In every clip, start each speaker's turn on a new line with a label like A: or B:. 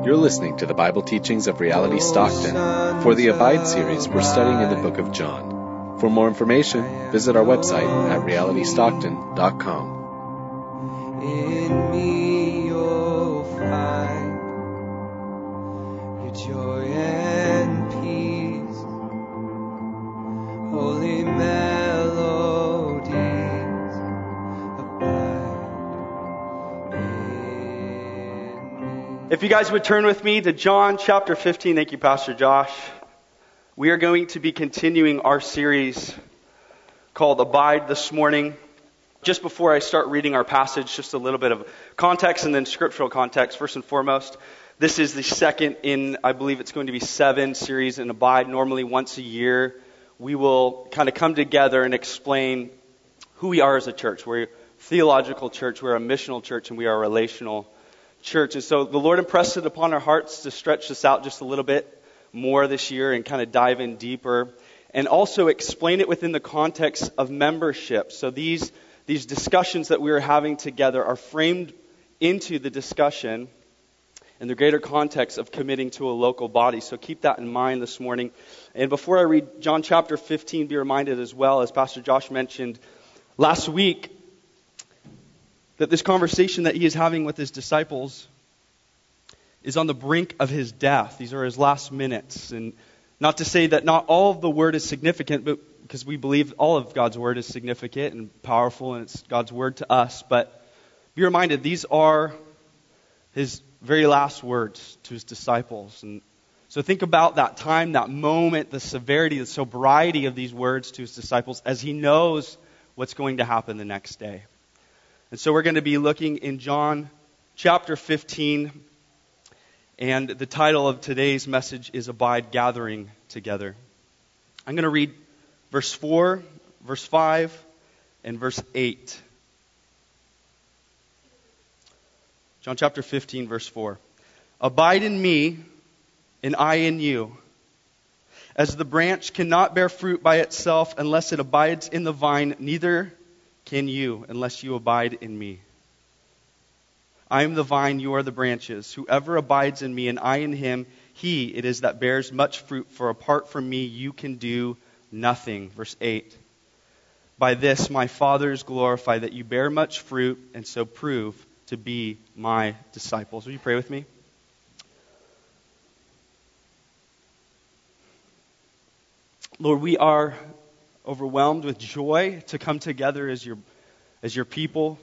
A: You're listening to the Bible teachings of Reality Stockton. For the Abide series, we're studying in the book of John. For more information, visit our website at realitystockton.com.
B: In me you'll find your joy and peace, holy melodies abide in me.
C: If you guys would turn with me to John chapter 15. Thank you, Pastor Josh. We are going to be continuing our series called Abide this morning. Just before I start reading our passage, just a little bit of context and then scriptural context. First and foremost, this is the second in, I believe it's going to be 7 series in Abide. Normally once a year, we will kind of come together and explain who we are as a church. We're a theological church, we're a missional church, and we are a relational church. And so the Lord impressed it upon our hearts to stretch this out just a little bit more this year and kind of dive in deeper. And also explain it within the context of membership. So these discussions that we are having together are framed into the discussion in the greater context of committing to a local body. So keep that in mind this morning. And before I read John chapter 15, be reminded as well, as Pastor Josh mentioned last week, that this conversation that he is having with his disciples is on the brink of his death. These are his last minutes. And not to say that not all of the word is significant, but because we believe all of God's word is significant and powerful, and it's God's word to us. But be reminded, these are his very last words to his disciples. And so think about that time, that moment, the severity, the sobriety of these words to his disciples as he knows what's going to happen the next day. And so we're going to be looking in John chapter 15, and the title of today's message is Abide Gathering Together. I'm going to read verse 4, verse 5, and verse 8. John chapter 15, verse 4. Abide in me, and I in you. As the branch cannot bear fruit by itself unless it abides in the vine, neither can you unless you abide in me. I am the vine, you are the branches. Whoever abides in me and I in him, he it is that bears much fruit, for apart from me you can do nothing. Verse 8. By this my Father is glorified, that you bear much fruit and so prove to be my disciples. Will you pray with me? Lord, we are overwhelmed with joy to come together as your people.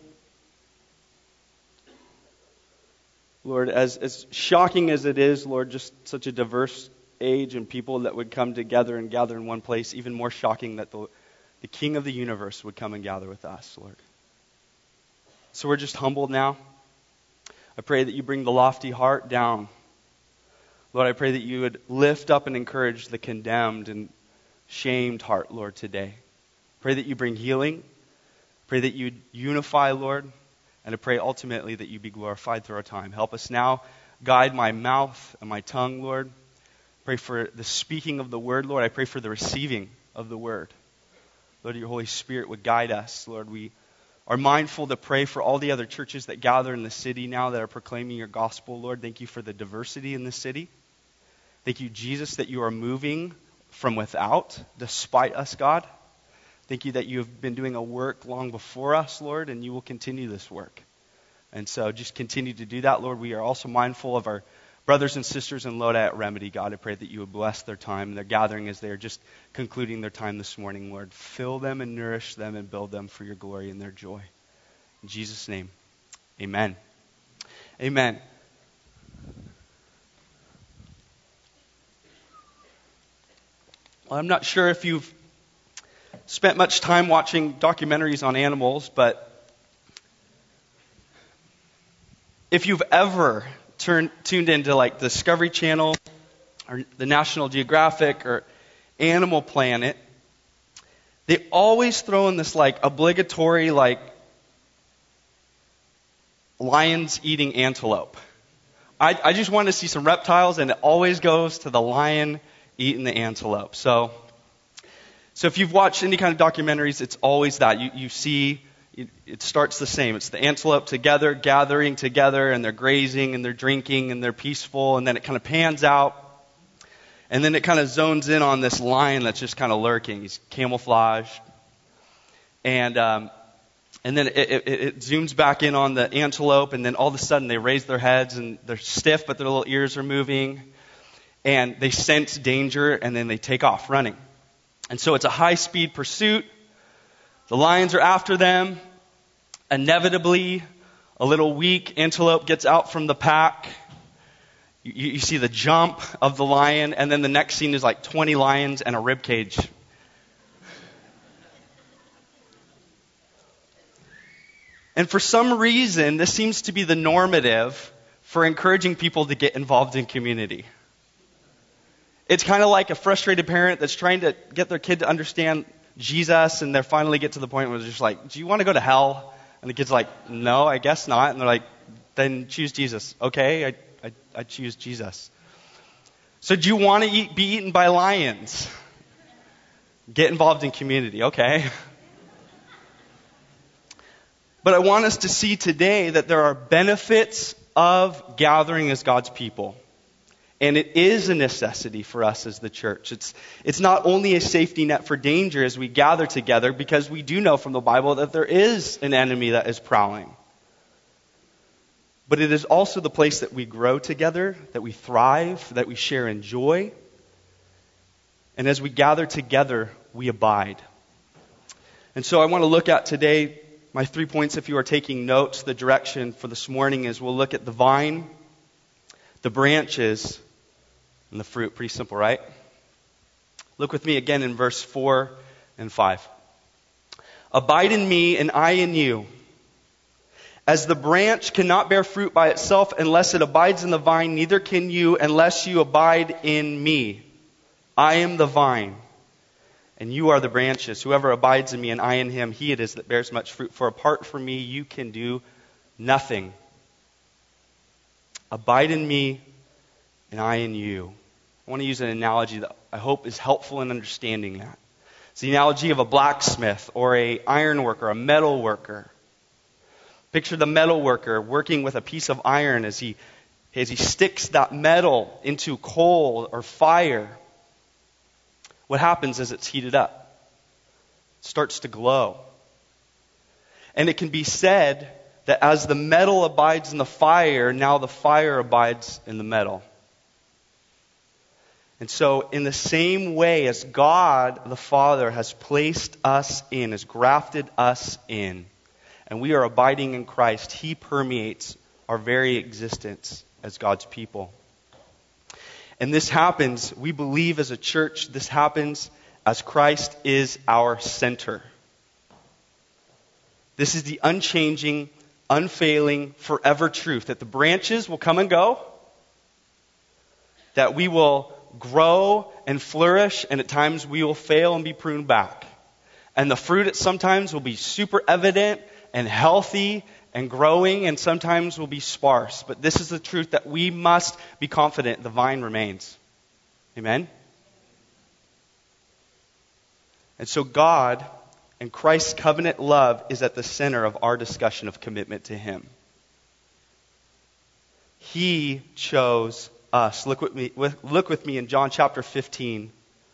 C: Lord, as shocking as it is, Lord, just such a diverse age and people that would come together and gather in one place, even more shocking that the King of the universe would come and gather with us, Lord. So we're just humbled now. I pray that you bring the lofty heart down. Lord, I pray that you would lift up and encourage the condemned and shamed heart, Lord, today. Pray that you bring healing. Pray that you unify, Lord. And I pray ultimately that you be glorified through our time. Help us now. Guide my mouth and my tongue, Lord. Pray for the speaking of the word, Lord. I pray for the receiving of the word. Lord, your Holy Spirit would guide us. Lord, we are mindful to pray for all the other churches that gather in the city now that are proclaiming your gospel, Lord. Thank you for the diversity in the city. Thank you, Jesus, that you are moving from without, despite us, God. Thank you that you have been doing a work long before us, Lord, and you will continue this work. And so just continue to do that, Lord. We are also mindful of our brothers and sisters in Lodi at Remedy, God. I pray that you would bless their time, their gathering as they are just concluding their time this morning, Lord. Fill them and nourish them and build them for your glory and their joy. In Jesus' name, amen. Amen. Well, I'm not sure if you've spent much time watching documentaries on animals, but if you've ever tuned into like Discovery Channel or the National Geographic or Animal Planet, they always throw in this like obligatory like lions eating antelope. I just want to see some reptiles, and it always goes to the lion eating the antelope. So if you've watched any kind of documentaries, it's always that. You see, it starts the same. It's the antelope together, gathering together, and they're grazing, and they're drinking, and they're peaceful, and then it kind of pans out, and then it kind of zones in on this lion that's just kind of lurking. He's camouflaged. And then it zooms back in on the antelope, and then all of a sudden they raise their heads, and they're stiff, but their little ears are moving, and they sense danger, and then they take off running. And so it's a high-speed pursuit. The lions are after them. Inevitably, a little weak antelope gets out from the pack. You see the jump of the lion, and then the next scene is like 20 lions and a rib cage. And for some reason, this seems to be the normative for encouraging people to get involved in community. It's kind of like a frustrated parent that's trying to get their kid to understand Jesus, and they finally get to the point where they're just like, do you want to go to hell? And the kid's like, no, I guess not. And they're like, then choose Jesus. Okay, I choose Jesus. So do you want to be eaten by lions? Get involved in community. Okay. But I want us to see today that there are benefits of gathering as God's people. And it is a necessity for us as the church. It's not only a safety net for danger as we gather together, because we do know from the Bible that there is an enemy that is prowling. But it is also the place that we grow together, that we thrive, that we share in joy. And as we gather together, we abide. And so I want to look at today, my 3 points, if you are taking notes. The direction for this morning is we'll look at the vine, the branches, and the fruit. Pretty simple, right? Look with me again in verse 4 and 5. Abide in me and I in you. As the branch cannot bear fruit by itself unless it abides in the vine, neither can you unless you abide in me. I am the vine, and you are the branches. Whoever abides in me and I in him, he it is that bears much fruit. For apart from me, you can do nothing. Abide in me and I in you. I want to use an analogy that I hope is helpful in understanding that. It's the analogy of a blacksmith or a iron worker, a metal worker. Picture the metal worker working with a piece of iron as he sticks that metal into coal or fire. What happens is it's heated up. It starts to glow. And it can be said that as the metal abides in the fire, now the fire abides in the metal. And so in the same way as God the Father has placed us in, has grafted us in, and we are abiding in Christ, He permeates our very existence as God's people. And this happens, we believe as a church, this happens as Christ is our center. This is the unchanging, unfailing, forever truth, that the branches will come and go, that we will grow and flourish, and at times we will fail and be pruned back. And the fruit at sometimes will be super evident and healthy and growing, and sometimes will be sparse. But this is the truth that we must be confident the vine remains. Amen? And so God and Christ's covenant love is at the center of our discussion of commitment to Him. He chose us. Look with me in John chapter 15,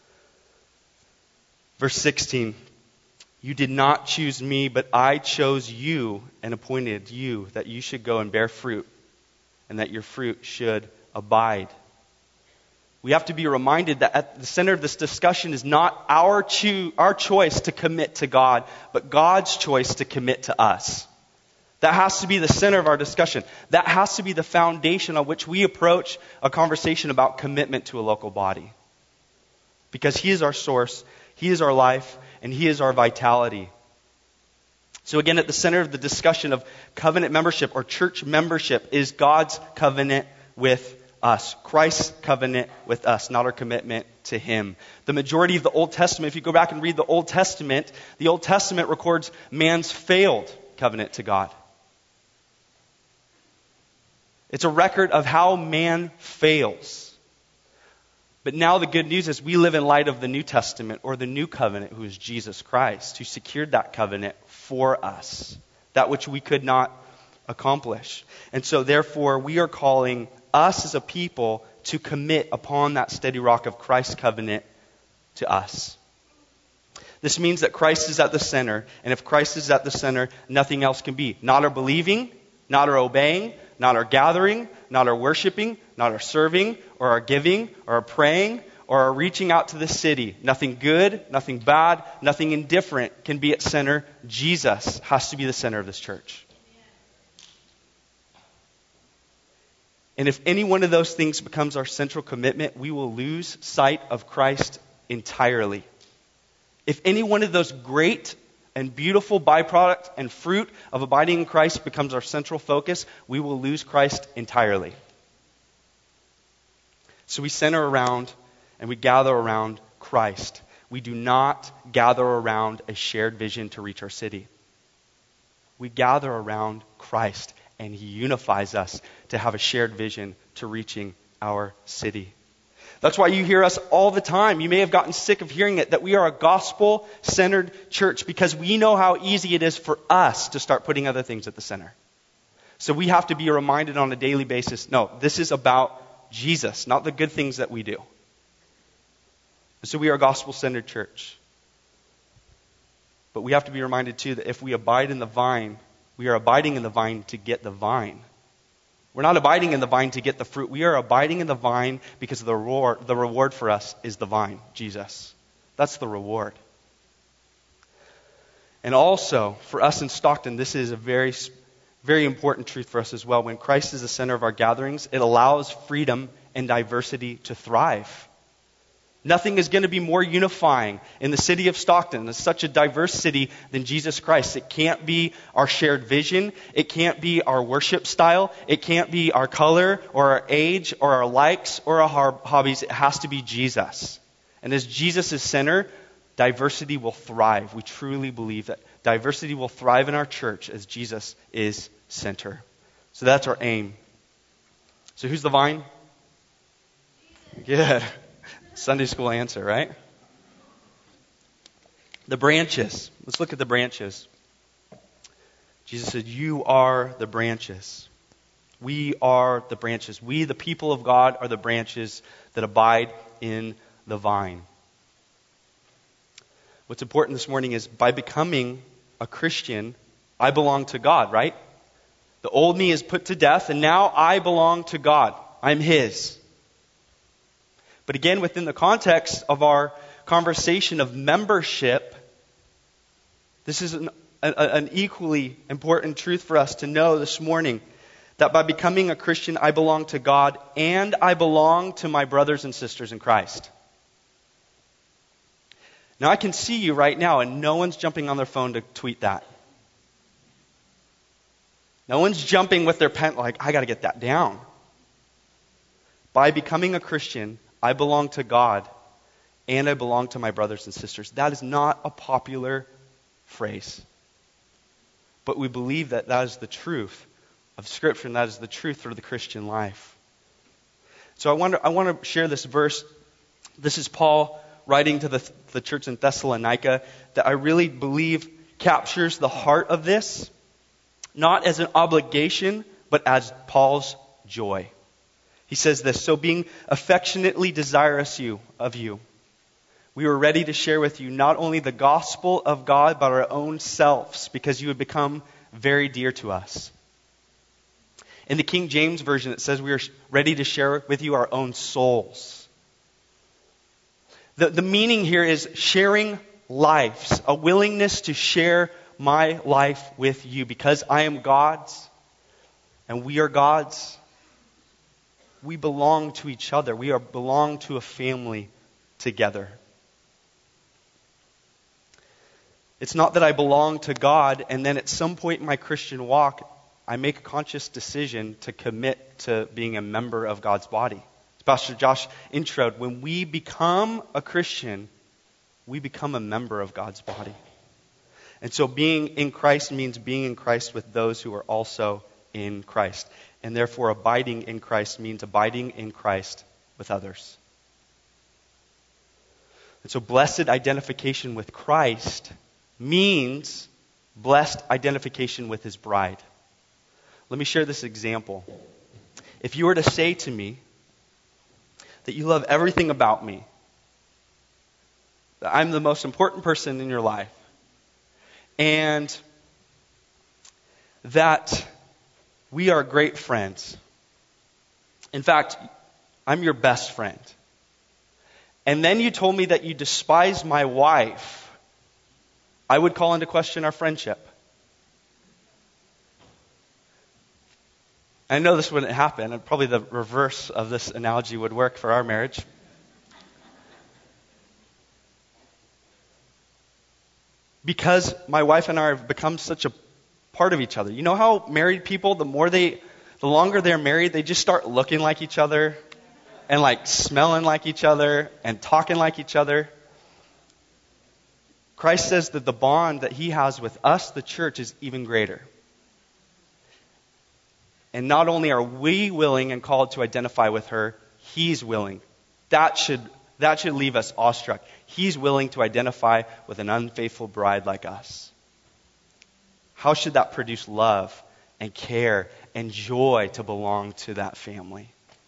C: verse 16. You did not choose me, but I chose you and appointed you that you should go and bear fruit, and that your fruit should abide. We have to be reminded that at the center of this discussion is not our choice to commit to God, but God's choice to commit to us. That has to be the center of our discussion. That has to be the foundation on which we approach a conversation about commitment to a local body. Because He is our source, He is our life, and He is our vitality. So again, at the center of the discussion of covenant membership or church membership is God's covenant with us. Christ's covenant with us, not our commitment to Him. The majority of the Old Testament, if you go back and read the Old Testament records man's failed covenant to God. It's a record of how man fails. But now the good news is we live in light of the New Testament, or the new covenant, who is Jesus Christ, who secured that covenant for us, that which we could not accomplish. And so therefore we are calling us as a people to commit upon that steady rock of Christ's covenant to us. This means that Christ is at the center, and if Christ is at the center, nothing else can be. Not our believing, not our obeying, not our gathering, not our worshiping, not our serving, or our giving, or our praying, or our reaching out to the city. Nothing good, nothing bad, nothing indifferent can be at center. Jesus has to be the center of this church. And if any one of those things becomes our central commitment, we will lose sight of Christ entirely. If any one of those great and beautiful byproduct and fruit of abiding in Christ becomes our central focus, we will lose Christ entirely. So we center around and we gather around Christ. We do not gather around a shared vision to reach our city. We gather around Christ, and He unifies us to have a shared vision to reaching our city. That's why you hear us all the time. You may have gotten sick of hearing it, that we are a gospel-centered church, because we know how easy it is for us to start putting other things at the center. So we have to be reminded on a daily basis, no, this is about Jesus, not the good things that we do. So we are a gospel-centered church. But we have to be reminded too that if we abide in the vine, we are abiding in the vine to get the vine. We're not abiding in the vine to get the fruit. We are abiding in the vine because the reward for us is the vine, Jesus. That's the reward. And also, for us in Stockton, this is a very, very important truth for us as well. When Christ is the center of our gatherings, it allows freedom and diversity to thrive. Nothing is going to be more unifying in the city of Stockton. It's such a diverse city than Jesus Christ. It can't be our shared vision. It can't be our worship style. It can't be our color or our age or our likes or our hobbies. It has to be Jesus. And as Jesus is center, diversity will thrive. We truly believe that diversity will thrive in our church as Jesus is center. So that's our aim. So who's the vine? Good. Sunday school answer, right? The branches. Let's look at the branches. Jesus said, you are the branches. We are the branches. We, the people of God, are the branches that abide in the vine. What's important this morning is by becoming a Christian, I belong to God, right? The old me is put to death, and now I belong to God. I'm His. But again, within the context of our conversation of membership, this is an equally important truth for us to know this morning, that by becoming a Christian, I belong to God and I belong to my brothers and sisters in Christ. Now I can see you right now, and no one's jumping on their phone to tweet that. No one's jumping with their pen like, I got to get that down. By becoming a Christian, I belong to God, and I belong to my brothers and sisters. That is not a popular phrase. But we believe that that is the truth of Scripture, and that is the truth for the Christian life. So I want to share this verse. This is Paul writing to the church in Thessalonica that I really believe captures the heart of this, not as an obligation, but as Paul's joy. He says this, so being affectionately desirous of you, we were ready to share with you not only the gospel of God, but our own selves, because you have become very dear to us. In the King James Version, it says we are ready to share with you our own souls. The meaning here is sharing lives, a willingness to share my life with you, because I am God's and we are God's. We belong to each other. We belong to a family together. It's not that I belong to God and then at some point in my Christian walk, I make a conscious decision to commit to being a member of God's body. As Pastor Josh introed, when we become a Christian, we become a member of God's body. And so being in Christ means being in Christ with those who are also in Christ. And therefore abiding in Christ means abiding in Christ with others. And so blessed identification with Christ means blessed identification with his bride. Let me share this example. If you were to say to me that you love everything about me, that I'm the most important person in your life, and that we are great friends. In fact, I'm your best friend. And then you told me that you despise my wife, I would call into question our friendship. I know this wouldn't happen, and probably the reverse of this analogy would work for our marriage. Because my wife and I have become such a part of each other. You know how married people, the longer they're married, they just start looking like each other and like smelling like each other and talking like each other. Christ says that the bond that he has with us, the church, is even greater. And not only are we willing and called to identify with her, he's willing. That should leave us awestruck. He's willing to identify with an unfaithful bride like us. How should that produce love and care and joy to belong to that family?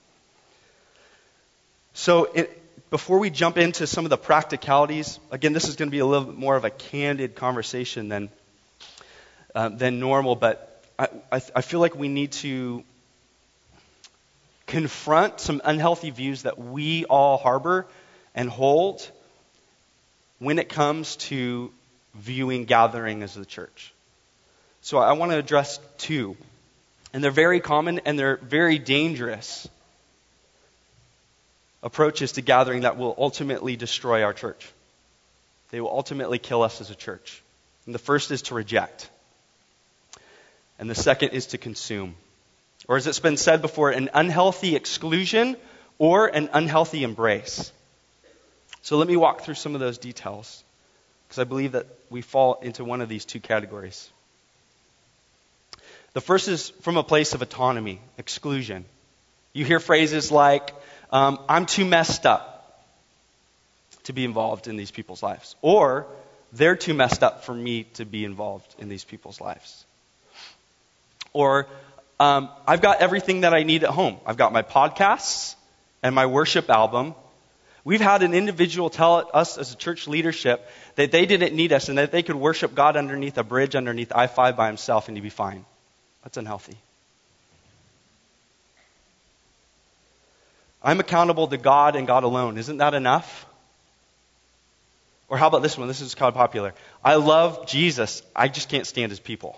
C: So before we jump into some of the practicalities, again, this is going to be a little bit more of a candid conversation than normal, but I feel like we need to confront some unhealthy views that we all harbor and hold when it comes to viewing gathering as the church. So I want to address two. And they're very common and they're very dangerous approaches to gathering that will ultimately destroy our church. They will ultimately kill us as a church. And the first is to reject. And the second is to consume. Or as it's been said before, an unhealthy exclusion or an unhealthy embrace. So let me walk through some of those details, because I believe that we fall into one of these two categories. The first is from a place of autonomy, exclusion. You hear phrases like, I'm too messed up to be involved in these people's lives. Or, they're too messed up for me to be involved in these people's lives. Or, I've got everything that I need at home. I've got my podcasts and my worship album. We've had an individual tell us as a church leadership that they didn't need us and that they could worship God underneath a bridge underneath I-5 by himself and he'd be fine. That's unhealthy. I'm accountable to God and God alone. Isn't that enough? Or how about this one? This is kind of popular. I love Jesus. I just can't stand his people.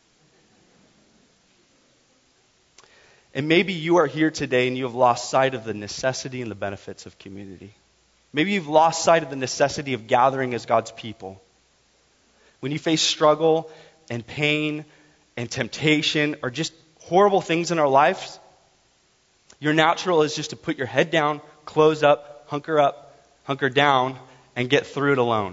C: And maybe you are here today and you have lost sight of the necessity and the benefits of community. Maybe you've lost sight of the necessity of gathering as God's people. When you face struggle and pain and temptation or just horrible things in our lives, your natural is just to put your head down, close up, hunker down, and get through it alone.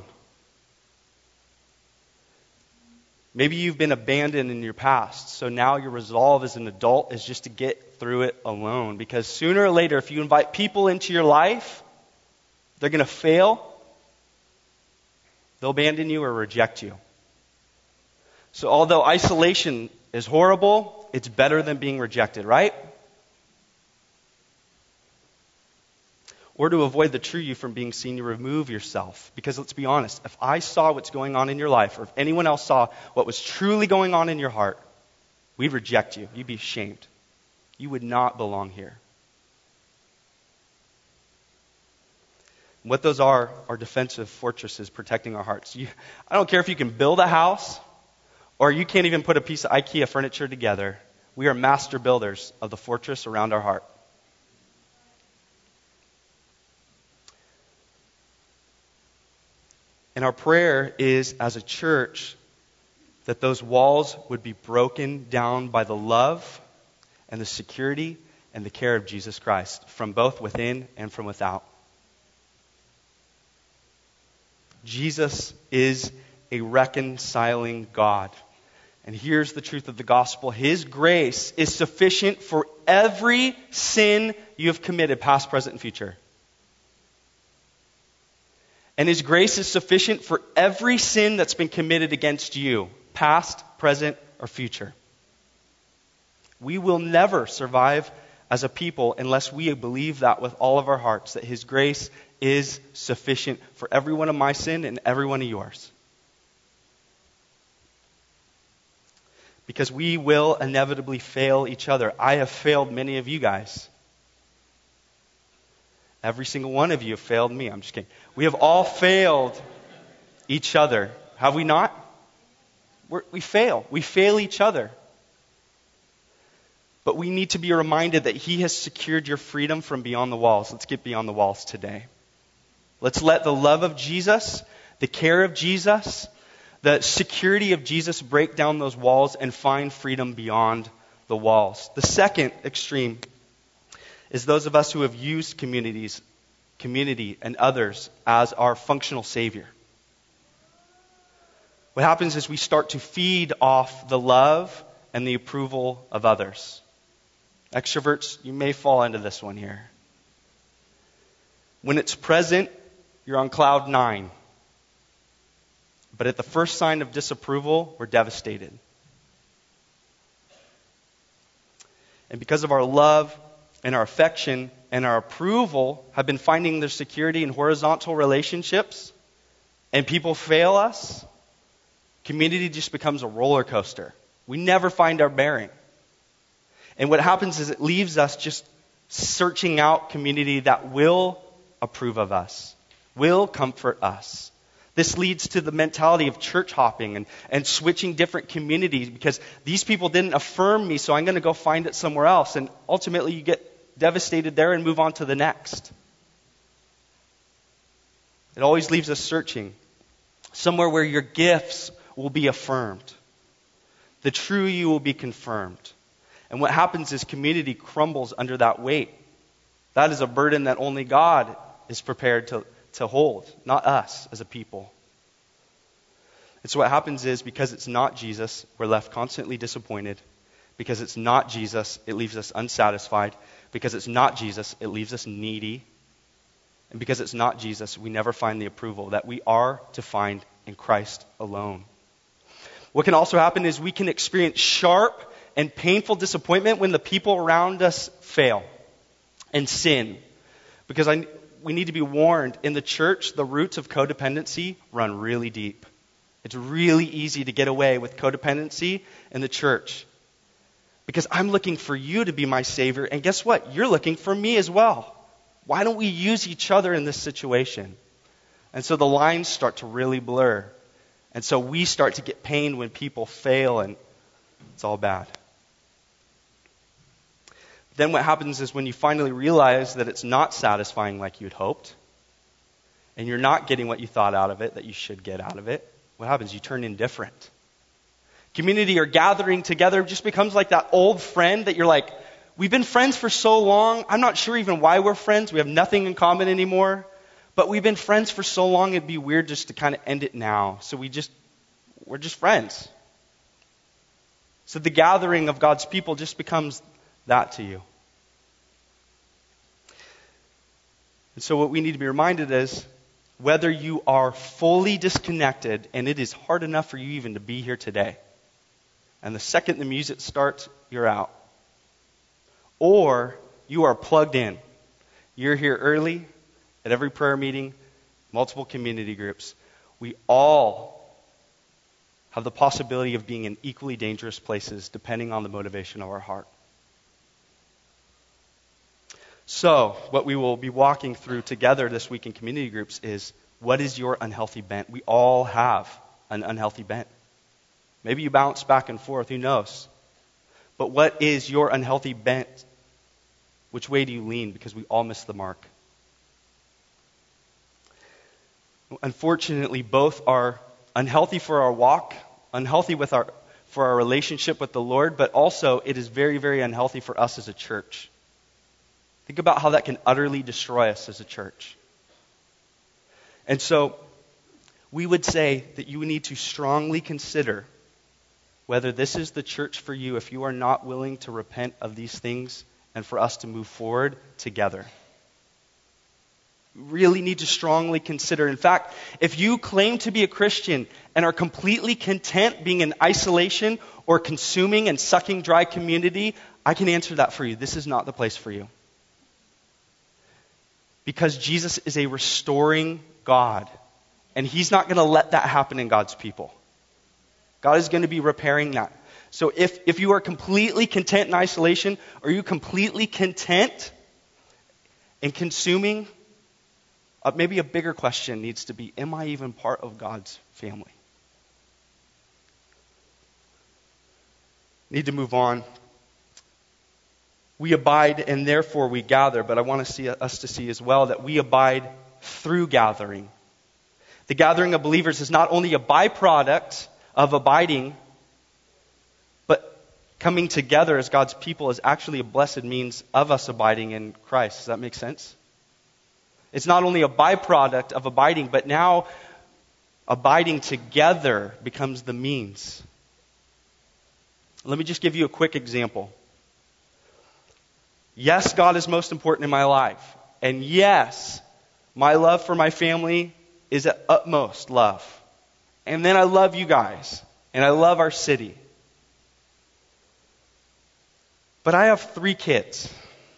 C: Maybe you've been abandoned in your past, so now your resolve as an adult is just to get through it alone. Because sooner or later, if you invite people into your life, they're going to fail. They'll abandon you or reject you. So although isolation is horrible, it's better than being rejected, right? Or to avoid the true you from being seen, you remove yourself. Because let's be honest, if I saw what's going on in your life, or if anyone else saw what was truly going on in your heart, we'd reject you. You'd be ashamed. You would not belong here. What those are defensive fortresses protecting our hearts. I don't care if you can build a house, or you can't even put a piece of IKEA furniture together. We are master builders of the fortress around our heart. And our prayer is, as a church, that those walls would be broken down by the love and the security and the care of Jesus Christ, from both within and from without. Jesus is a reconciling God. And here's the truth of the gospel. His grace is sufficient for every sin you have committed, past, present, and future. And his grace is sufficient for every sin that's been committed against you, past, present, or future. We will never survive as a people unless we believe that with all of our hearts, that his grace is sufficient for every one of my sin and every one of yours. Because we will inevitably fail each other. I have failed many of you guys. Every single one of you have failed me. I'm just kidding. We have all failed each other. Have we not? We fail. We fail each other. But we need to be reminded that he has secured your freedom from beyond the walls. Let's get beyond the walls today. Let's let the love of Jesus, the care of Jesus, the security of Jesus break down those walls and find freedom beyond the walls. The second extreme is those of us who have used community and others as our functional savior. What happens is we start to feed off the love and the approval of others. Extroverts, you may fall into this one here. When it's present, you're on cloud 9. But at the first sign of disapproval, we're devastated. And because of our love and our affection and our approval have been finding their security in horizontal relationships, and people fail us, community just becomes a roller coaster. We never find our bearing. And what happens is it leaves us just searching out community that will approve of us, will comfort us. This leads to the mentality of church hopping and switching different communities because these people didn't affirm me, so I'm going to go find it somewhere else. And ultimately you get devastated there and move on to the next. It always leaves us searching. Somewhere where your gifts will be affirmed. The true you will be confirmed. And what happens is community crumbles under that weight. That is a burden that only God is prepared to hold, not us as a people. And so what happens is because it's not Jesus, we're left constantly disappointed. Because it's not Jesus, it leaves us unsatisfied. Because it's not Jesus, it leaves us needy. And because it's not Jesus, we never find the approval that we are to find in Christ alone. What can also happen is we can experience sharp and painful disappointment when the people around us fail and sin. Because we need to be warned, in the church, the roots of codependency run really deep. It's really easy to get away with codependency in the church. Because I'm looking for you to be my savior, and guess what? You're looking for me as well. Why don't we use each other in this situation? And so the lines start to really blur. And so we start to get pain when people fail, and it's all bad. Then what happens is when you finally realize that it's not satisfying like you'd hoped, and you're not getting what you thought out of it that you should get out of it, what happens? You turn indifferent. Community or gathering together just becomes like that old friend that you're like, we've been friends for so long, I'm not sure even why we're friends, we have nothing in common anymore, but we've been friends for so long it'd be weird just to kind of end it now. So we're just friends. So the gathering of God's people just becomes that to you. And so what we need to be reminded is, whether you are fully disconnected, and it is hard enough for you even to be here today, and the second the music starts, you're out. Or you are plugged in. You're here early, at every prayer meeting, multiple community groups. We all have the possibility of being in equally dangerous places depending on the motivation of our heart. So, what we will be walking through together this week in community groups is, what is your unhealthy bent? We all have an unhealthy bent. Maybe you bounce back and forth, who knows? But what is your unhealthy bent? Which way do you lean? Because we all miss the mark. Unfortunately, both are unhealthy for our walk, unhealthy for our relationship with the Lord, but also it is very, very unhealthy for us as a church. Think about how that can utterly destroy us as a church. And so, we would say that you need to strongly consider whether this is the church for you if you are not willing to repent of these things and for us to move forward together. really need to strongly consider. In fact, if you claim to be a Christian and are completely content being in isolation or consuming and sucking dry community, I can answer that for you. This is not the place for you. Because Jesus is a restoring God. And he's not going to let that happen in God's people. God is going to be repairing that. So if you are completely content in isolation, are you completely content in consuming? Maybe a bigger question needs to be, am I even part of God's family? Need to move on. We abide and therefore we gather, but I want us to see as well that we abide through gathering. The gathering of believers is not only a byproduct of abiding, but coming together as God's people is actually a blessed means of us abiding in Christ. Does that make sense? It's not only a byproduct of abiding, but now abiding together becomes the means. Let me just give you a quick example. Yes, God is most important in my life. And yes, my love for my family is at utmost love. And then I love you guys. And I love our city. But I have 3 kids.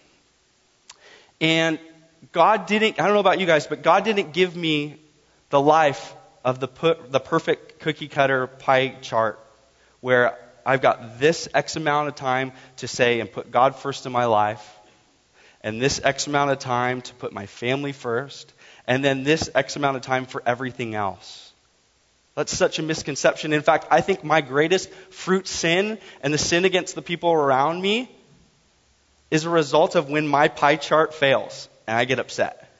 C: And God didn't, I don't know about you guys, but God didn't give me the life of the perfect cookie cutter pie chart where I've got this X amount of time to say and put God first in my life, and this X amount of time to put my family first, and then this X amount of time for everything else. That's such a misconception. In fact, I think my greatest fruit sin and the sin against the people around me is a result of when my pie chart fails and I get upset.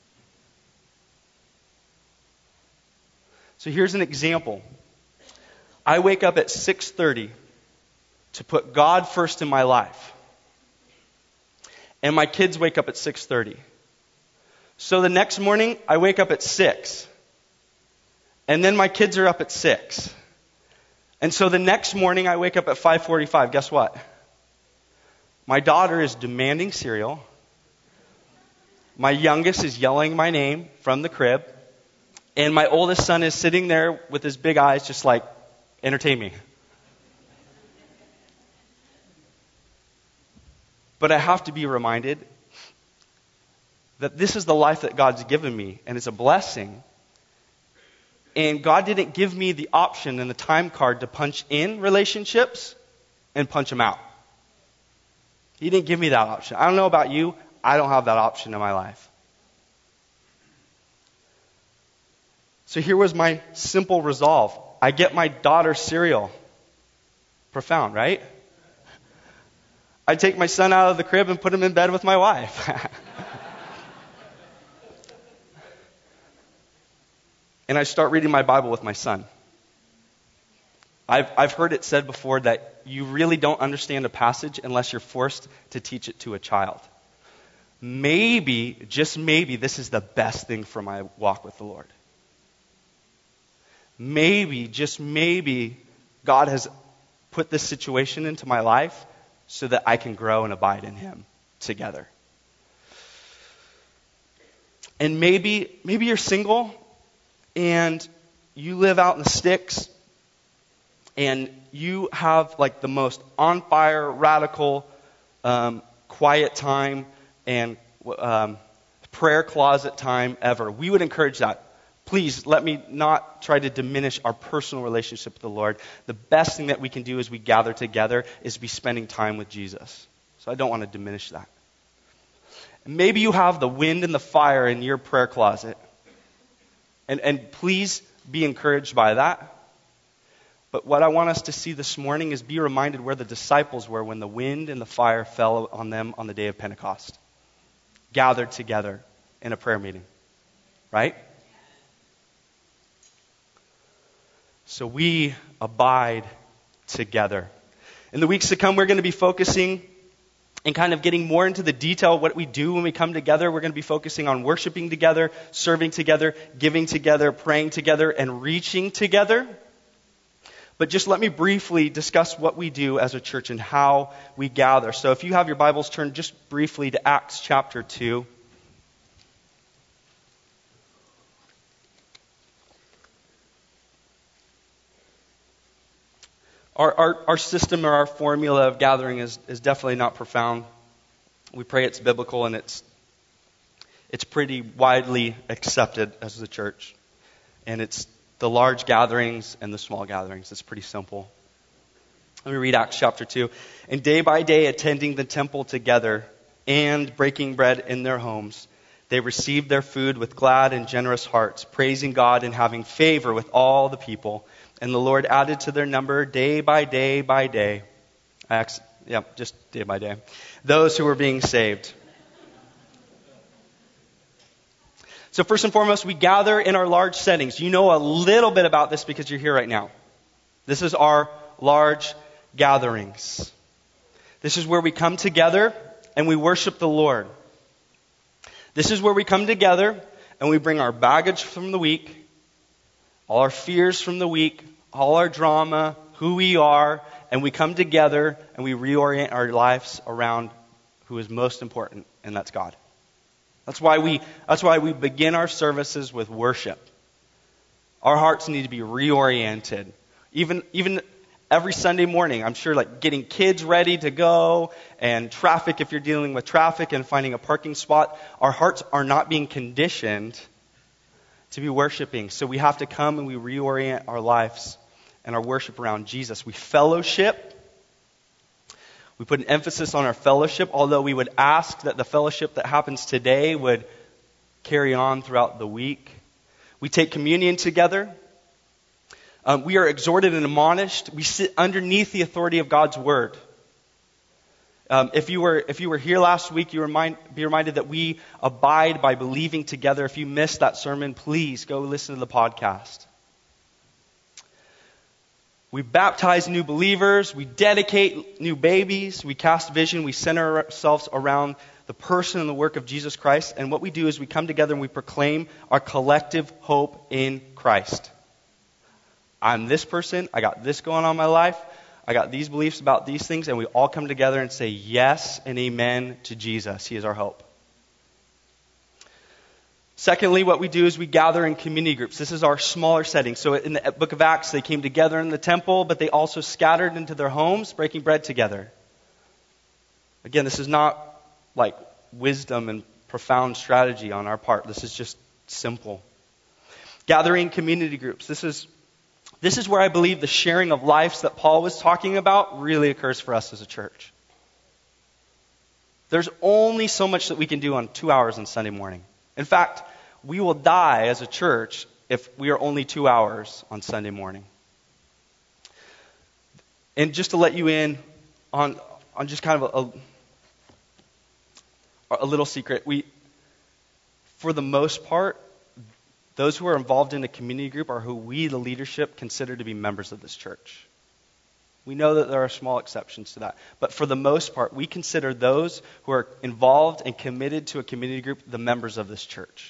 C: So here's an example. I wake up at 6:30 to put God first in my life. And my kids wake up at 6:30. So the next morning, I wake up at 6. And then my kids are up at 6. And so the next morning, I wake up at 5:45. Guess what? My daughter is demanding cereal. My youngest is yelling my name from the crib. And my oldest son is sitting there with his big eyes just like, entertain me. But I have to be reminded that this is the life that God's given me, and it's a blessing. And God didn't give me the option and the time card to punch in relationships and punch them out. He didn't give me that option. I don't know about you, I don't have that option in my life. So here was my simple resolve. I get my daughter cereal. Profound, right? I take my son out of the crib and put him in bed with my wife. And I start reading my Bible with my son. I've heard it said before that you really don't understand a passage unless you're forced to teach it to a child. Maybe, just maybe, this is the best thing for my walk with the Lord. Maybe, just maybe, God has put this situation into my life so that I can grow and abide in Him together. And maybe you're single and you live out in the sticks and you have like the most on fire, radical, quiet time and prayer closet time ever. We would encourage that. Please let me not try to diminish our personal relationship with the Lord. The best thing that we can do as we gather together is be spending time with Jesus. So I don't want to diminish that. Maybe you have the wind and the fire in your prayer closet. And please be encouraged by that. But what I want us to see this morning is be reminded where the disciples were when the wind and the fire fell on them on the day of Pentecost. Gathered together in a prayer meeting. Right? So we abide together. In the weeks to come, we're going to be focusing and kind of getting more into the detail of what we do when we come together. We're going to be focusing on worshiping together, serving together, giving together, praying together, and reaching together. But just let me briefly discuss what we do as a church and how we gather. So if you have your Bibles, turn just briefly to Acts chapter 2. Our system or our formula of gathering is definitely not profound. We pray it's biblical and it's pretty widely accepted as the church. And it's the large gatherings and the small gatherings. It's pretty simple. Let me read Acts chapter 2. And day by day attending the temple together and breaking bread in their homes, they received their food with glad and generous hearts, praising God and having favor with all the people. And the Lord added to their number day by day by day. Just day by day. Those who were being saved. So first and foremost, we gather in our large settings. You know a little bit about this because you're here right now. This is our large gatherings. This is where we come together and we worship the Lord. This is where we come together and we bring our baggage from the week, all our fears from the week, all our drama, who we are, and we come together and we reorient our lives around who is most important, and that's God. That's why we begin our services with worship. Our hearts need to be reoriented. Even every Sunday morning, I'm sure, like getting kids ready to go and traffic, if you're dealing with traffic and finding a parking spot, our hearts are not being conditioned to be worshiping. So we have to come and we reorient our lives and our worship around Jesus. We fellowship. We put an emphasis on our fellowship, although we would ask that the fellowship that happens today would carry on throughout the week. We take communion together. We are exhorted and admonished. We sit underneath the authority of God's word. If you were here last week, be reminded that we abide by believing together. If you missed that sermon, please go listen to the podcast. We baptize new believers. We dedicate new babies. We cast vision. We center ourselves around the person and the work of Jesus Christ. And what we do is we come together and we proclaim our collective hope in Christ. I'm this person. I got this going on in my life. I got these beliefs about these things. And we all come together and say yes and amen to Jesus. He is our hope. Secondly, what we do is we gather in community groups. This is our smaller setting. So in the book of Acts, they came together in the temple, but they also scattered into their homes, breaking bread together. Again, this is not like wisdom and profound strategy on our part. This is just simple. Gathering community groups. This is where I believe the sharing of lives that Paul was talking about really occurs for us as a church. There's only so much that we can do on 2 hours on Sunday morning. In fact, we will die as a church if we are only 2 hours on Sunday morning. And just to let you in on just kind of a little secret, for the most part, those who are involved in a community group are who we, the leadership, consider to be members of this church. We know that there are small exceptions to that. But for the most part, we consider those who are involved and committed to a community group the members of this church.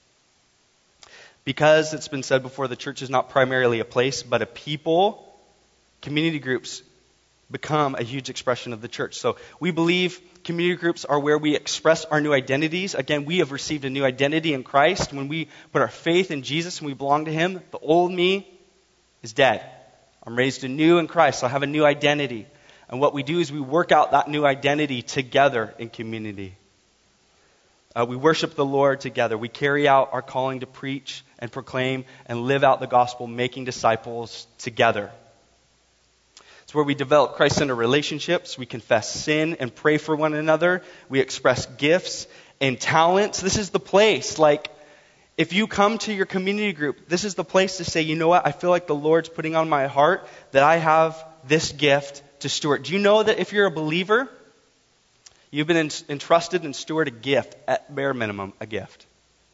C: Because it's been said before, the church is not primarily a place, but a people. Community groups become a huge expression of the church. So we believe community groups are where we express our new identities. Again, we have received a new identity in Christ. When we put our faith in Jesus and we belong to Him, the old me is dead. I'm raised anew in Christ, so I have a new identity. And what we do is we work out that new identity together in community. We worship the Lord together. We carry out our calling to preach and proclaim and live out the gospel, making disciples together. It's where we develop Christ-centered relationships. We confess sin and pray for one another. We express gifts and talents. This is the place, if you come to your community group, this is the place to say, you know what, I feel like the Lord's putting on my heart that I have this gift to steward. Do you know that if you're a believer, you've been entrusted and steward a gift, at bare minimum, a gift.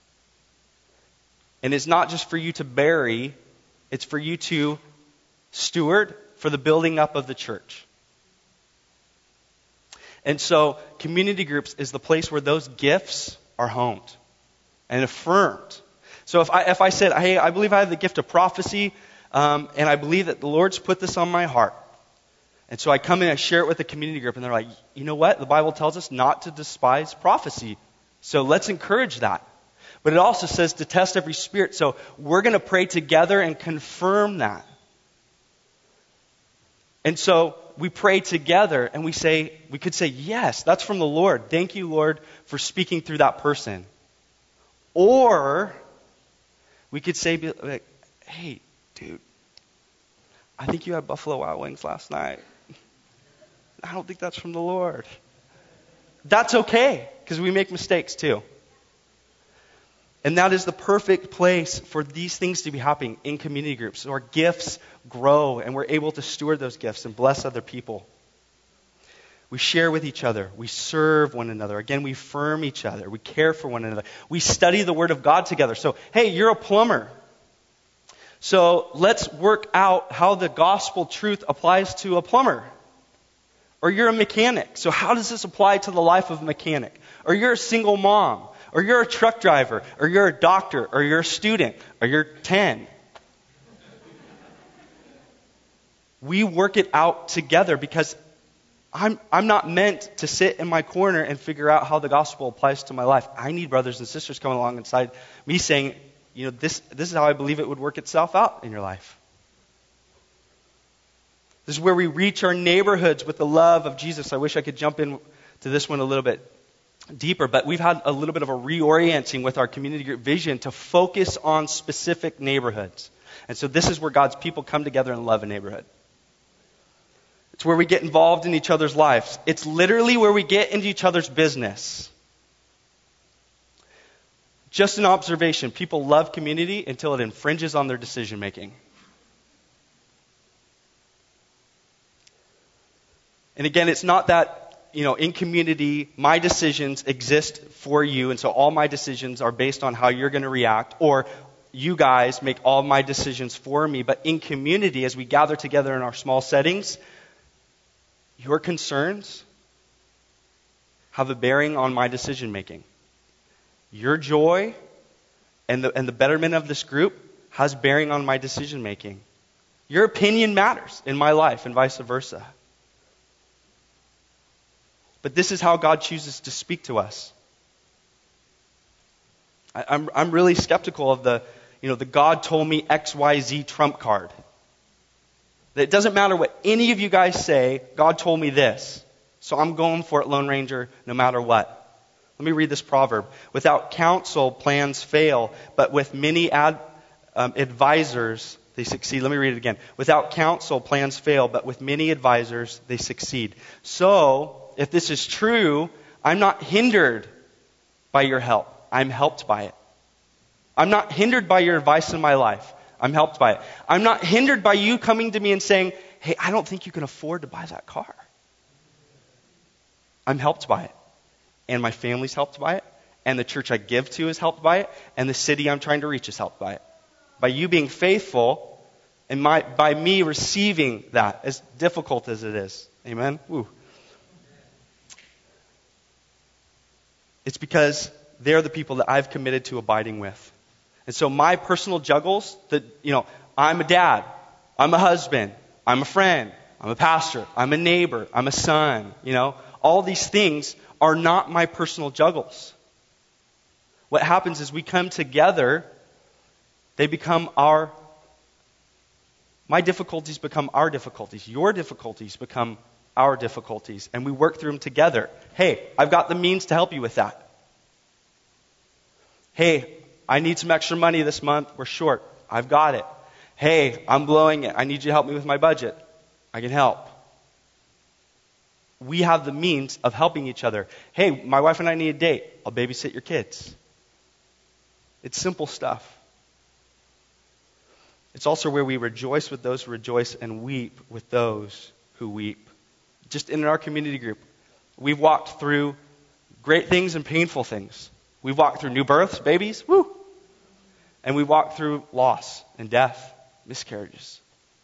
C: And it's not just for you to bury, it's for you to steward for the building up of the church. And so community groups is the place where those gifts are honed and affirmed. So if I said, hey, I believe I have the gift of prophecy, and I believe that the Lord's put this on my heart. And so I come in and I share it with the community group, and they're like, you know what? The Bible tells us not to despise prophecy. So let's encourage that. But it also says to test every spirit. So we're going to pray together and confirm that. And so we pray together and we could say, yes, that's from the Lord. Thank you, Lord, for speaking through that person. Or we could say, like, hey, dude, I think you had Buffalo Wild Wings last night. I don't think that's from the Lord. That's okay, because we make mistakes too. And that is the perfect place for these things to be happening in community groups. So our gifts grow and we're able to steward those gifts and bless other people. We share with each other. We serve one another. Again, we affirm each other. We care for one another. We study the Word of God together. So, hey, you're a plumber. So let's work out how the gospel truth applies to a plumber. Or you're a mechanic. So how does this apply to the life of a mechanic? Or you're a single mom. Or you're a truck driver. Or you're a doctor. Or you're a student. Or you're 10. We work it out together because I'm not meant to sit in my corner and figure out how the gospel applies to my life. I need brothers and sisters coming alongside me saying, this is how I believe it would work itself out in your life. This is where we reach our neighborhoods with the love of Jesus. I wish I could jump in to this one a little bit deeper, but we've had a little bit of a reorienting with our community group vision to focus on specific neighborhoods. And so this is where God's people come together and love a neighborhood. It's where we get involved in each other's lives. It's literally where we get into each other's business. Just an observation, people love community until it infringes on their decision making. And again, it's not that, in community, my decisions exist for you, and so all my decisions are based on how you're going to react, or you guys make all my decisions for me. But in community, as we gather together in our small settings, your concerns have a bearing on my decision making. Your joy and the betterment of this group has bearing on my decision making. Your opinion matters in my life and vice versa. But this is how God chooses to speak to us. I'm really skeptical of the God told me XYZ trump card. It doesn't matter what any of you guys say, God told me this. So I'm going for it, Lone Ranger, no matter what. Let me read this proverb. Without counsel, plans fail, but with many advisors, they succeed. Let me read it again. Without counsel, plans fail, but with many advisors, they succeed. So, if this is true, I'm not hindered by your help. I'm helped by it. I'm not hindered by your advice in my life. I'm helped by it. I'm not hindered by you coming to me and saying, hey, I don't think you can afford to buy that car. I'm helped by it. And my family's helped by it. And the church I give to is helped by it. And the city I'm trying to reach is helped by it. By you being faithful and by me receiving that, as difficult as it is. Amen? Woo. It's because they're the people that I've committed to abiding with. And so my personal juggles, I'm a dad, I'm a husband, I'm a friend, I'm a pastor, I'm a neighbor, I'm a son, all these things are not my personal juggles. What happens is we come together, they become my difficulties become our difficulties, your difficulties become our difficulties, and we work through them together. Hey, I've got the means to help you with that. Hey, I need some extra money this month. We're short. I've got it. Hey, I'm blowing it. I need you to help me with my budget. I can help. We have the means of helping each other. Hey, my wife and I need a date. I'll babysit your kids. It's simple stuff. It's also where we rejoice with those who rejoice and weep with those who weep. Just in our community group, we've walked through great things and painful things. We've walked through new births, babies, woo! And we walked through loss and death, miscarriages.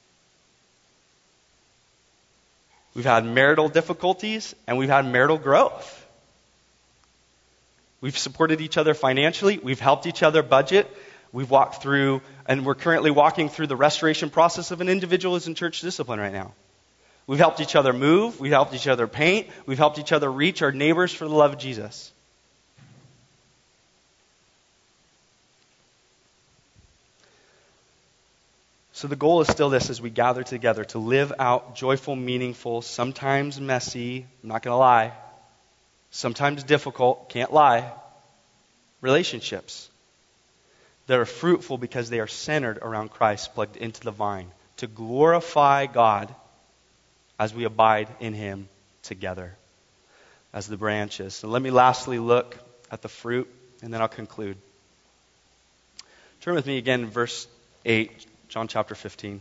C: We've had marital difficulties and we've had marital growth. We've supported each other financially. We've helped each other budget. We've walked through, and we're currently walking through the restoration process of an individual who's in church discipline right now. We've helped each other move. We've helped each other paint. We've helped each other reach our neighbors for the love of Jesus. So the goal is still this as we gather together to live out joyful, meaningful, sometimes messy, I'm not going to lie, sometimes difficult, can't lie, relationships that are fruitful because they are centered around Christ, plugged into the vine, to glorify God as we abide in Him together as the branches. So let me lastly look at the fruit, and then I'll conclude. Turn with me again in verse 8, John chapter 15.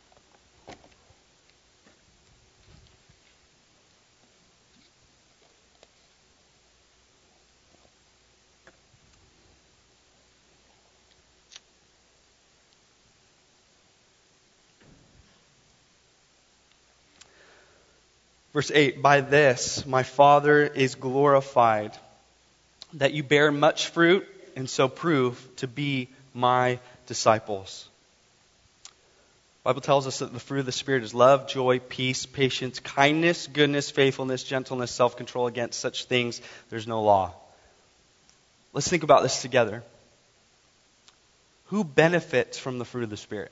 C: Verse 8, by this my Father is glorified, that you bear much fruit and so prove to be my disciples. The Bible tells us that the fruit of the Spirit is love, joy, peace, patience, kindness, goodness, faithfulness, gentleness, self-control. Against such things there's no law. Let's think about this together. Who benefits from the fruit of the Spirit?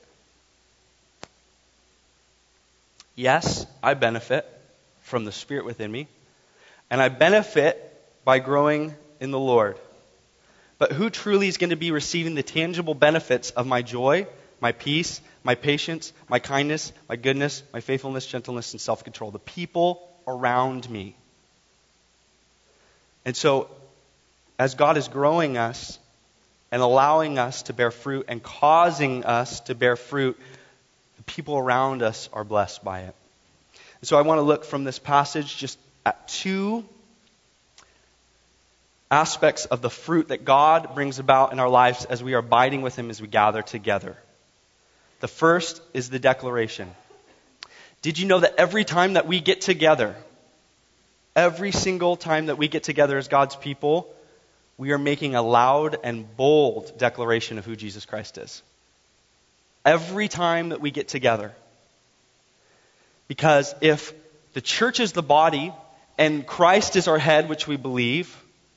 C: Yes, I benefit from the Spirit within me, and I benefit by growing in the Lord. But who truly is going to be receiving the tangible benefits of my joy, my peace, my patience, my kindness, my goodness, my faithfulness, gentleness, and self-control? The people around me. And so, as God is growing us and allowing us to bear fruit and causing us to bear fruit, the people around us are blessed by it. And so I want to look from this passage just at two aspects of the fruit that God brings about in our lives as we are abiding with Him as we gather together. The first is the declaration. Did you know that every time that we get together, every single time that we get together as God's people, we are making a loud and bold declaration of who Jesus Christ is? Every time that we get together. Because if the church is the body and Christ is our head, which we believe,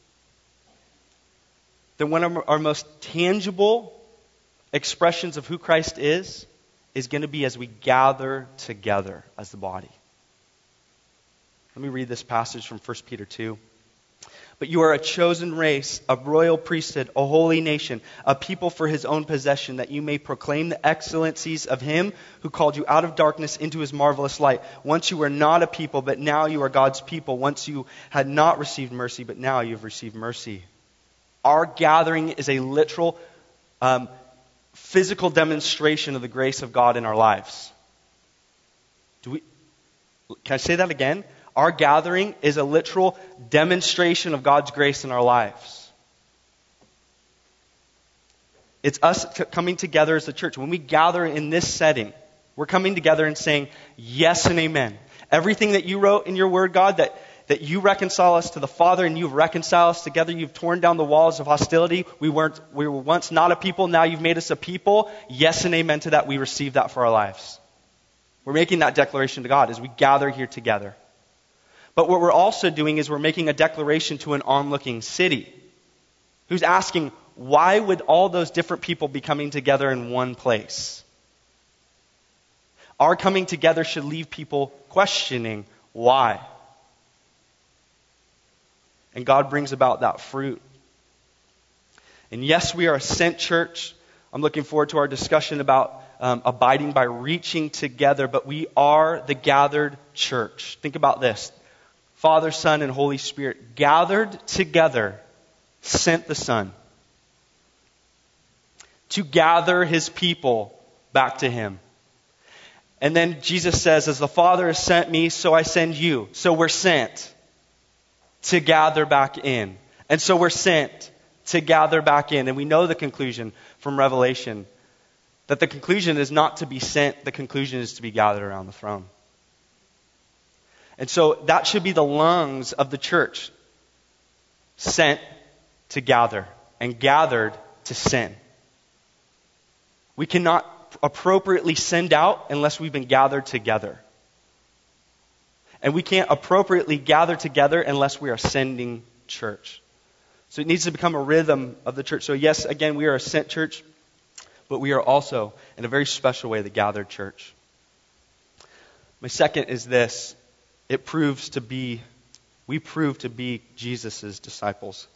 C: then one of our most tangible expressions of who Christ is going to be as we gather together as the body. Let me read this passage from 1 Peter 2. But you are a chosen race, a royal priesthood, a holy nation, a people for His own possession, that you may proclaim the excellencies of Him who called you out of darkness into His marvelous light. Once you were not a people, but now you are God's people. Once you had not received mercy, but now you have received mercy. Our gathering is a literal, physical demonstration of the grace of God in our lives. Can I say that again? Our gathering is a literal demonstration of God's grace in our lives. It's us coming together as a church. When we gather in this setting, we're coming together and saying yes and amen. Everything that you wrote in your word, God, that you reconcile us to the Father and you've reconciled us together. You've torn down the walls of hostility. We were once not a people. Now you've made us a people. Yes and amen to that. We receive that for our lives. We're making that declaration to God as we gather here together. But what we're also doing is we're making a declaration to an onlooking city who's asking, why would all those different people be coming together in one place? Our coming together should leave people questioning why. And God brings about that fruit. And yes, we are a sent church. I'm looking forward to our discussion about abiding by reaching together, but we are the gathered church. Think about this. Father, Son, and Holy Spirit gathered together sent the Son to gather His people back to Him. And then Jesus says, as the Father has sent me, so I send you. So we're sent to gather back in. And so we're sent to gather back in. And we know the conclusion from Revelation, that the conclusion is not to be sent, the conclusion is to be gathered around the throne. And so that should be the lungs of the church. Sent to gather and gathered to send. We cannot appropriately send out unless we've been gathered together. And we can't appropriately gather together unless we are sending church. So it needs to become a rhythm of the church. So yes, again, we are a sent church. but we are also, in a very special way, the gathered church. My second is this. We prove to be Jesus' disciples.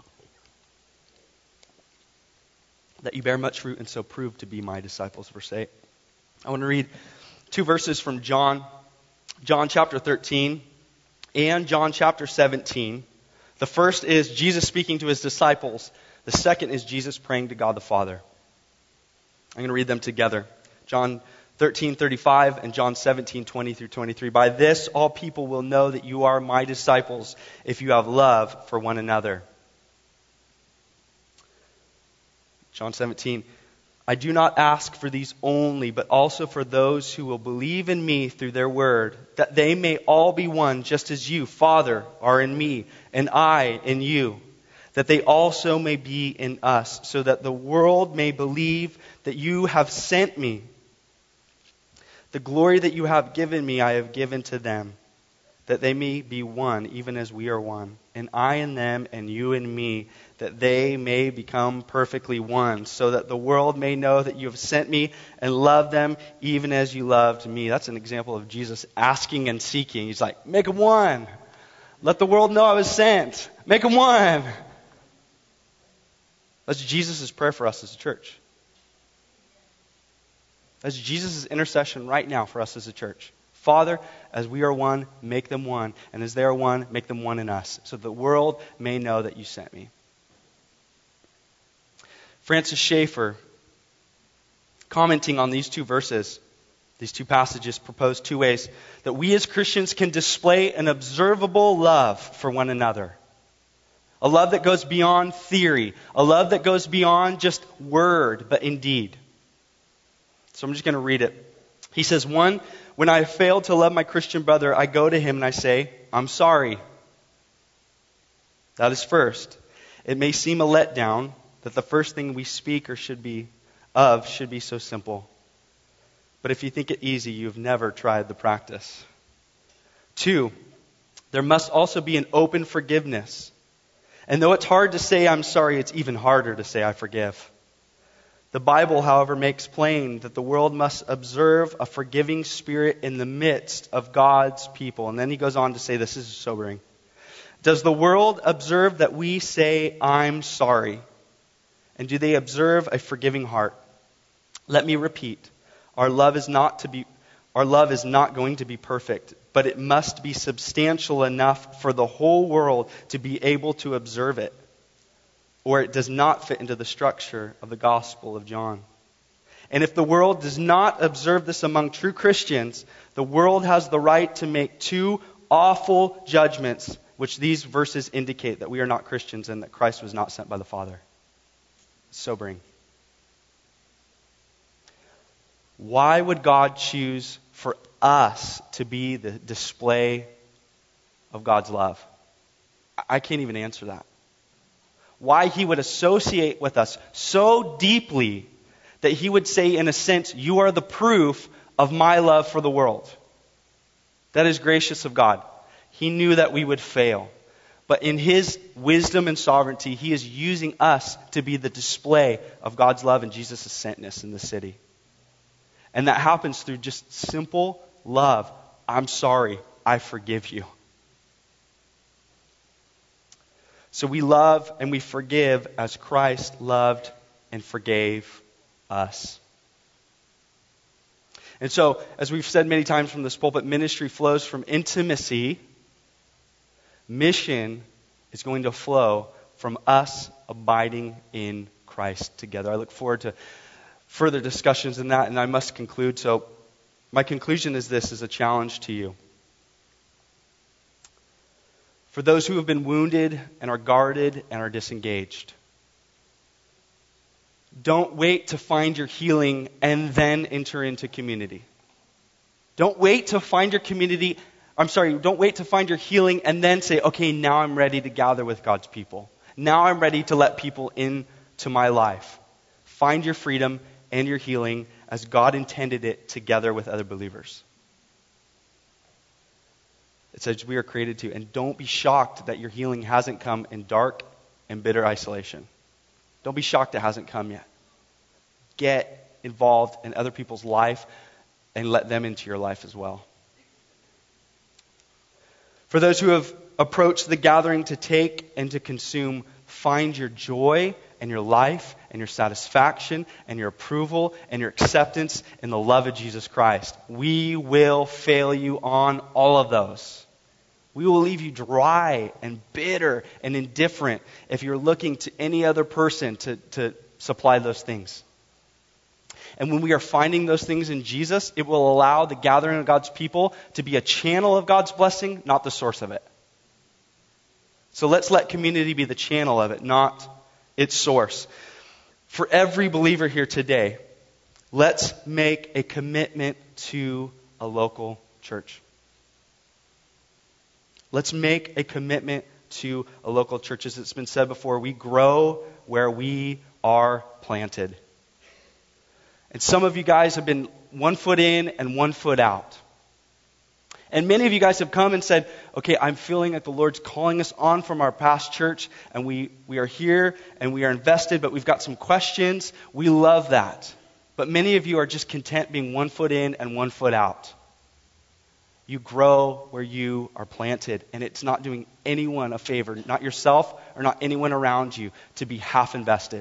C: That you bear much fruit and so prove to be my disciples, verse 8. I want to read 2 verses from John chapter 13 and John chapter 17. The first is Jesus speaking to his disciples. The second is Jesus praying to God the Father. I'm going to read them together. John 13:35 and John 17:20 through 23. By this all people will know that you are my disciples if you have love for one another. John 17. I do not ask for these only, but also for those who will believe in me through their word, that they may all be one, just as you, Father, are in me, and I in you, that they also may be in us, so that the world may believe that you have sent me. The glory that you have given me, I have given to them, that they may be one, even as we are one. And I in them, and you in me, that they may become perfectly one, so that the world may know that you have sent me and loved them, even as you loved me. That's an example of Jesus asking and seeking. He's like, make them one. Let the world know I was sent. Make them one. That's Jesus' prayer for us as a church. That's Jesus' intercession right now for us as a church. Father, as we are one, make them one. And as they are one, make them one in us, so the world may know that you sent me. Francis Schaeffer, commenting on these two verses, these two passages, proposed two ways that we as Christians can display an observable love for one another. A love that goes beyond theory. A love that goes beyond just word, but in deed. So I'm just going to read it. He says, 1, when I have failed to love my Christian brother, I go to him and I say, I'm sorry. That is first. It may seem a letdown that the first thing we speak or should be so simple. But if you think it easy, you've never tried the practice. 2, there must also be an open forgiveness. And though it's hard to say I'm sorry, it's even harder to say I forgive. The Bible, however, makes plain that the world must observe a forgiving spirit in the midst of God's people. And then he goes on to say, this is sobering. Does the world observe that we say, I'm sorry? And do they observe a forgiving heart? Let me repeat. Our love is not going to be perfect, but it must be substantial enough for the whole world to be able to observe it, or it does not fit into the structure of the Gospel of John. And if the world does not observe this among true Christians, the world has the right to make two awful judgments, which these verses indicate that we are not Christians and that Christ was not sent by the Father. Sobering. Why would God choose for us to be the display of God's love? I can't even answer that. Why he would associate with us so deeply that he would say, in a sense, you are the proof of my love for the world. That is gracious of God. He knew that we would fail. But in his wisdom and sovereignty, he is using us to be the display of God's love and Jesus' sentness in the city. And that happens through just simple love. I'm sorry. I forgive you. So we love and we forgive as Christ loved and forgave us. And so, as we've said many times from this pulpit, ministry flows from intimacy. Mission is going to flow from us abiding in Christ together. I look forward to further discussions in that, and I must conclude. So, my conclusion is this, is a challenge to you. For those who have been wounded and are guarded and are disengaged, don't wait to find your healing and then enter into community. Don't wait to find your don't wait to find your healing and then say, okay, now I'm ready to gather with God's people. Now I'm ready to let people into my life. Find your freedom and your healing as God intended it together with other believers. It says we are created to. And don't be shocked that your healing hasn't come in dark and bitter isolation. Don't be shocked it hasn't come yet. get involved in other people's life and let them into your life as well. For those who have approached the gathering to take and to consume, find your joy and your life and your satisfaction and your approval and your acceptance in the love of Jesus Christ. We will fail you on all of those. We will leave you dry and bitter and indifferent if you're looking to any other person to supply those things. And when we are finding those things in Jesus, it will allow the gathering of God's people to be a channel of God's blessing, not the source of it. So let's let community be the channel of it, not its source. For every believer here today, let's make a commitment to a local church. Let's make a commitment to a local church. As it's been said before, we grow where we are planted. And some of you guys have been 1 foot in and 1 foot out. And many of you guys have come and said, okay, I'm feeling that the Lord's calling us on from our past church, and we are here and we are invested, but we've got some questions. We love that. But many of you are just content being 1 foot in and 1 foot out. You grow where you are planted, and it's not doing anyone a favor, not yourself or not anyone around you, to be half invested.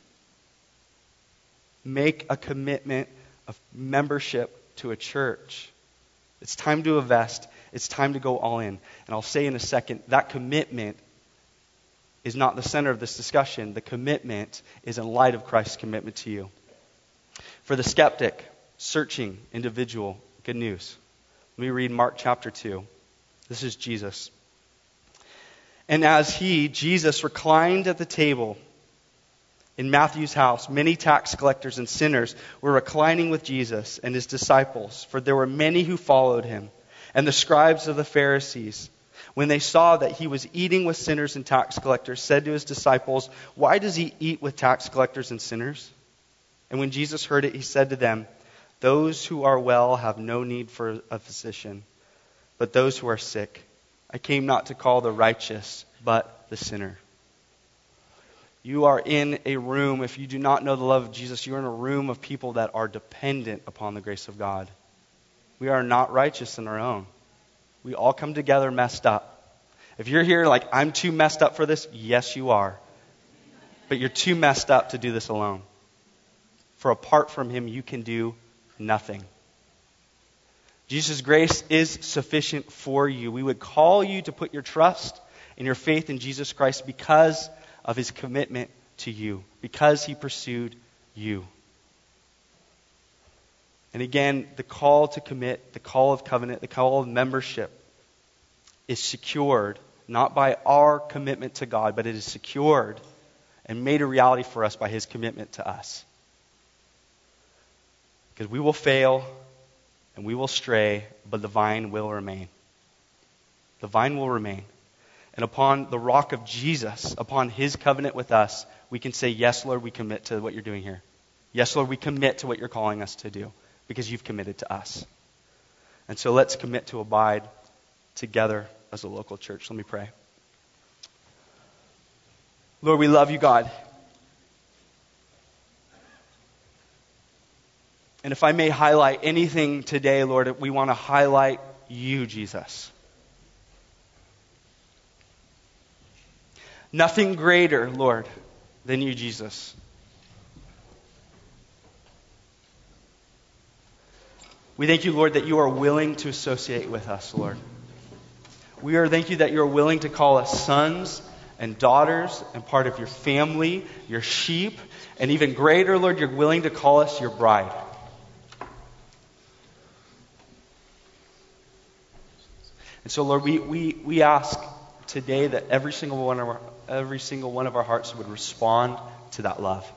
C: Make a commitment of membership to a church. It's time to invest. It's time to go all in. And I'll say in a second, that commitment is not the center of this discussion. The commitment is in light of Christ's commitment to you. For the skeptic, searching individual, good news. Let me read Mark chapter 2. This is Jesus. And as Jesus, reclined at the table in Matthew's house, many tax collectors and sinners were reclining with Jesus and his disciples, for there were many who followed him. And the scribes of the Pharisees, when they saw that he was eating with sinners and tax collectors, said to his disciples, "Why does he eat with tax collectors and sinners?" And when Jesus heard it, he said to them, "Those who are well have no need for a physician, but those who are sick. I came not to call the righteous, but the sinner." You are in a room, if you do not know the love of Jesus, you're in a room of people that are dependent upon the grace of God. We are not righteous in our own. We all come together messed up. If you're here like, I'm too messed up for this, yes you are. But you're too messed up to do this alone. For apart from him, you can do nothing. Jesus' grace is sufficient for you. We would call you to put your trust and your faith in Jesus Christ because of his commitment to you, because he pursued you. And again, the call to commit, the call of covenant, the call of membership is secured not by our commitment to God, but it is secured and made a reality for us by his commitment to us. Because we will fail and we will stray, but the vine will remain. The vine will remain. And upon the rock of Jesus, upon his covenant with us, we can say, yes, Lord, we commit to what you're doing here. Yes, Lord, we commit to what you're calling us to do because you've committed to us. And so let's commit to abide together as a local church. Let me pray. Lord, we love you, God. And if I may highlight anything today, Lord, we want to highlight you, Jesus. Nothing greater, Lord, than you, Jesus. We thank you, Lord, that you are willing to associate with us, Lord. Thank you that you are willing to call us sons and daughters and part of your family, your sheep, and even greater, Lord, you're willing to call us your bride. And so, Lord, we ask today that every single one of our hearts would respond to that love.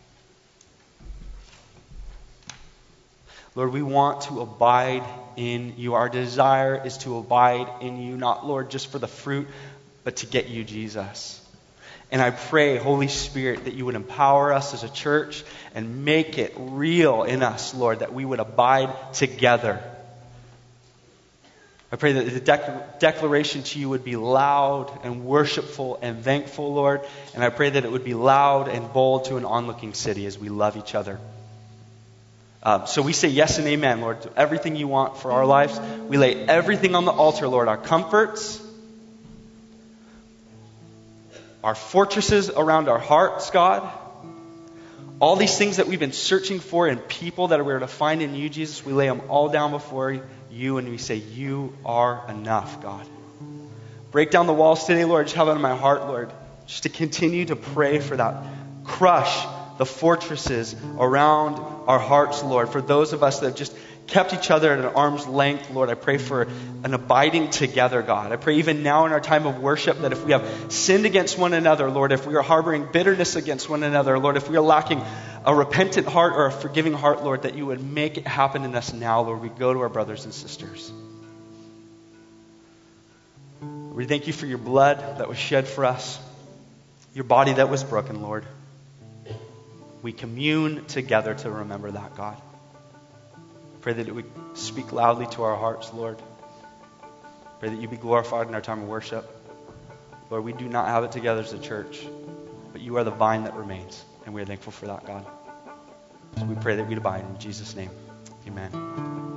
C: Lord, we want to abide in you. Our desire is to abide in you, not, Lord, just for the fruit, but to get you, Jesus. And I pray, Holy Spirit, that you would empower us as a church and make it real in us, Lord, that we would abide together. I pray that the declaration to you would be loud and worshipful and thankful, Lord. And I pray that it would be loud and bold to an onlooking city as we love each other. So we say yes and amen, Lord, to everything you want for our lives. We lay everything on the altar, Lord, our comforts, our fortresses around our hearts, God. All these things that we've been searching for in people that we're to find in you, Jesus, we lay them all down before you and we say, you are enough, God. Break down the walls today, Lord. Just have it in my heart, Lord, just to continue to pray for that. Crush the fortresses around our hearts, Lord. For those of us that have just kept each other at an arm's length, Lord, I pray for an abiding together, God. I pray even now in our time of worship that if we have sinned against one another, Lord, if we are harboring bitterness against one another, Lord, if we are lacking a repentant heart or a forgiving heart, Lord, that you would make it happen in us now, Lord. We go to our brothers and sisters. We thank you for your blood that was shed for us, your body that was broken, Lord. We commune together to remember that, God. Pray that it would speak loudly to our hearts, Lord. Pray that you be glorified in our time of worship. Lord, we do not have it together as a church, but you are the vine that remains, and we are thankful for that, God. So we pray that we'd abide in Jesus' name. Amen.